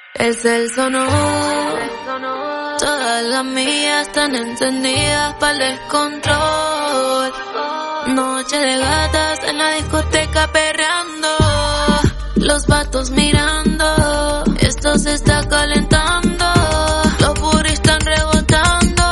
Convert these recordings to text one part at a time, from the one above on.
Es el sonoro. Todas las mías están encendidas para el descontrol. Noche de gatas en la discoteca perreando. Los vatos mirando. Esto se está calentando. Los burris están rebotando.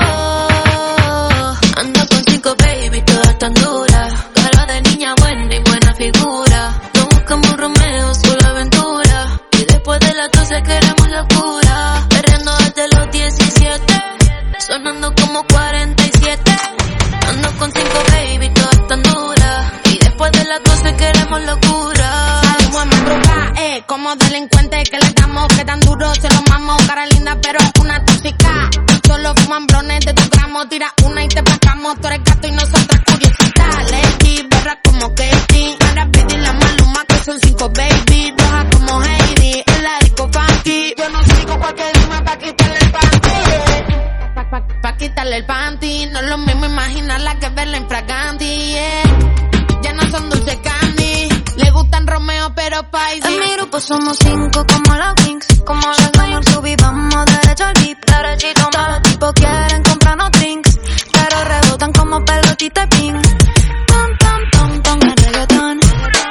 Ando con 5 baby, todas tan duras. Cara de niña buena y buena figura. No buscamos Romeo, solo aventura. Y después de las 12 queremos locura. Perreando desde los 17. Sonando como 47. Ando con 5 baby, todas tan duras. Y después de las 12 queremos locura. Salimos en madrugada, como delincuentes que le damos, que tan duro se lo mamos. Cara linda pero es una tóxica. Solo fuman blones de 2 gramos. Tira una y te placamos. Tú eres gato y nosotras curiositas. Lady, berra como Katie. Para pedir la maluma que son 5 baby. Roja como Heidi, en la disco funky. Yo no sigo cualquier rima pa' quitarle el panty. Pa' quitarle el panty. No es lo mismo imaginarla que verla infraganti, Ya no son dulce candy. Le gustan Romeo pero Paisi. En mi grupo somos 5 como los Kings. Como los Mayor Subí, vamos derecho al beat. Todos los tipos quieren comprarnos drinks, pero rebotan como pelotita de ping. Tom, tom, tom, tom, el reggaetón.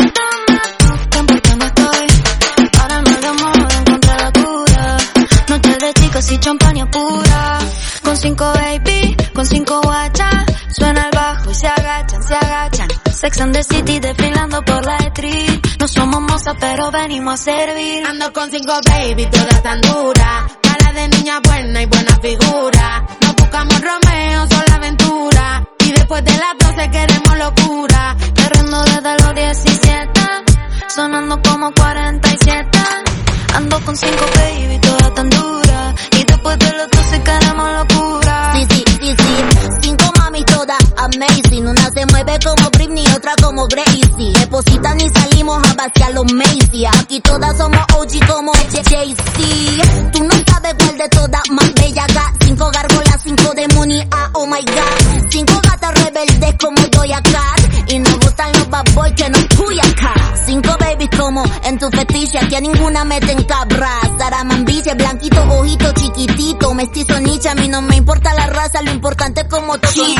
Porque no estoy para el mal de amor, encontré la cura. Noche de chicos y champaña pura. Con 5 baby, con 5 guachas. Suena el bajo y se agachan, se agachan. Sex and the City desfilando por la street. No somos mozas pero venimos a servir. Ando con 5 baby, todas tan duras. Cara de niña buena y buena figura. No buscamos Romeo, solo aventura. Y después de las 12 queremos locura. Perreando desde los 17. Sonando como 47. Ando con 5 baby, todas tan duras. Y después de los 12 queremos locura. Sí. 5 mami todas amazing. Una se mueve como Britney, otra como Gracie. Depositan y salimos a vaciar los Macy. Aquí todas somos OG como Jay-Z. Tú no sabes cuál de todas más bella acá. 5 gárgolas, 5 demonias, oh my god. 5 gatas rebeldes como Doja Cat. Y nos gustan los bad boys que nos puya acá. 5 babies como en tu fetiche. Aquí a ninguna meten cabras. Sara Mambiche, blanquito, ojito, chiquitito. Mestizo niche, a mí no me importa la raza. Lo importante es como chic.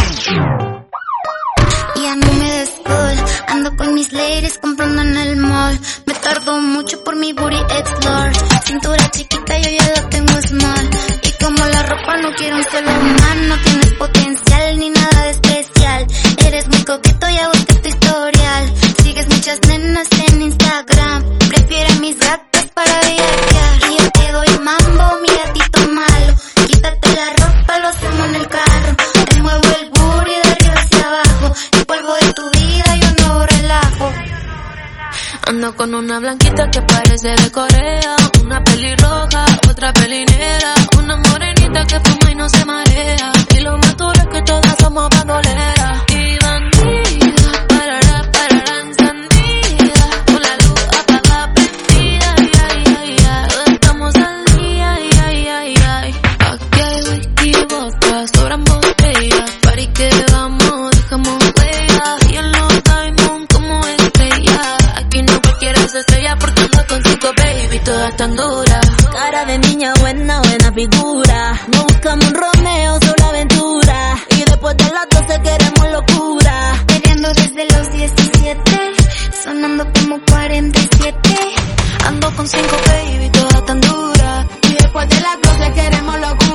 Ya no me des cool, ando con mis ladies comprando en el mall. Me tardo mucho por mi booty explore. Cintura chiquita yo ya la tengo small. Y como la ropa no quiero un solo man. No tienes potencial ni nada de especial. Eres muy coqueto y hago tu historial. Sigues muchas nenas en Instagram. Prefiero mis gatas para viajar. Y yo te doy mambo, mi gatito malo. Quítate la ropa, lo hacemos en el carro. Te muevo el booty de arriba hacia abajo. El polvo de tu vida y un nuevo relajo. Ando con una blanquita que parece de Corea. Una pelirroja, otra pelinera. Una morenita que fuma y no se marea. Y lo más duro es que todas somos bandoleras. Y bandidas, parará, encendida. Con la luz apagada, prendida. Todas estamos al día, Aquí hay whisky y vodka, sobran botellas. Party que vamos, dejamos huellas. Y en los diamond como estrella. Aquí no cualquiera se estrella porque ando con 5 baby, todas tan duras. Cara de niña buena, buena figura. No buscamos un Romeo, solo aventura. Y después de las 12 queremos locura. Peleando desde los 17, sonando como 47. Ando con 5 baby, todas tan duras. Y después de las 12 queremos locura.